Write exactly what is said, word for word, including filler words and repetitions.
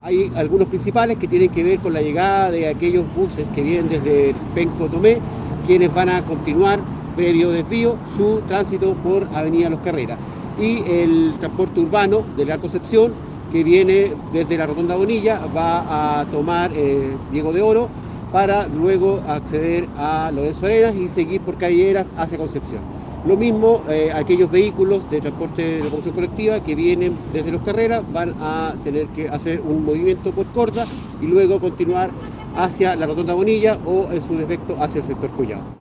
Hay algunos principales que tienen que ver con la llegada de aquellos buses que vienen desde Penco Tomé, quienes van a continuar, previo desvío, su tránsito por Avenida Los Carreras. Y el transporte urbano de la Concepción, que viene desde la Rotonda Bonilla, va a tomar eh, Diego de Oro para luego acceder a Lorenzo Arenas y seguir por Calle Heras hacia Concepción. Lo mismo, eh, aquellos vehículos de transporte de locomoción colectiva que vienen desde Los Carreras van a tener que hacer un movimiento por Corda y luego continuar hacia la Rotonda Bonilla o, en su defecto, hacia el sector Collado.